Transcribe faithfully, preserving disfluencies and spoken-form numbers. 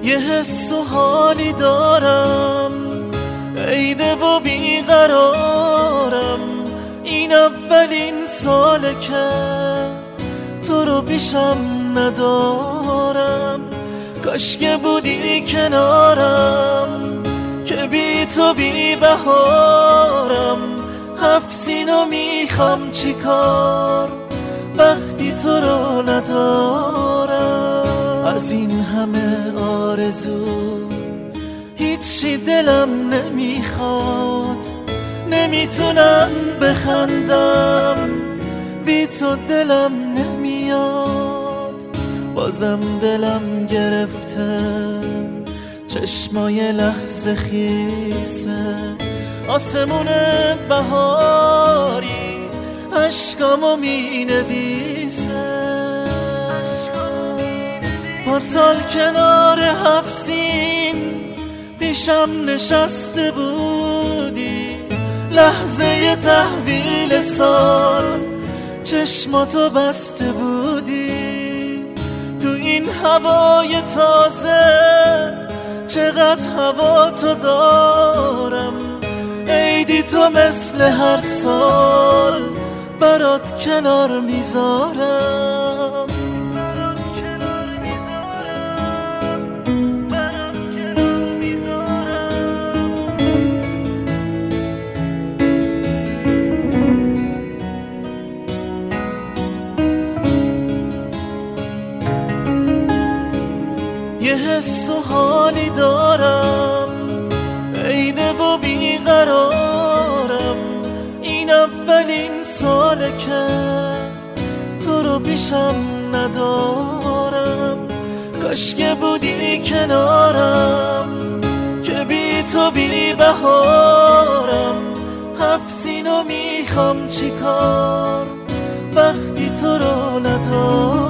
یه حس و حالی دارم، عیده و بیقرارم. این اولین ساله که تو رو پیشم ندارم. کاش که بودی کنارم که بی تو بی بهارم. هفت سینو میخوام چی کار وقتی تو رو ندارم. از این همه آرزو هیچی دلم نمیخواد. نمیتونم بخندم بی تو دلم نمیاد. بازم دلم گرفته چشمای لحظه خیسه. آسمون بهاری عشقامو می نویسه. پارسال کنار هفت سین پیشم نشسته بودی. لحظه تحویل سال چشماتو بسته بودی. تو این هوای تازه چقدر هوا تو دارم. عیدی تو مثل هر سال برات کنار میذارم. یه حس و حالی دارم، عیده و بیقرارم. این اولین ساله که تو رو پیشم ندارم. کاش که بودی کنارم که بی تو بی بهارم. هفت سینو میخوام چی کار وقتی تو رو ندارم.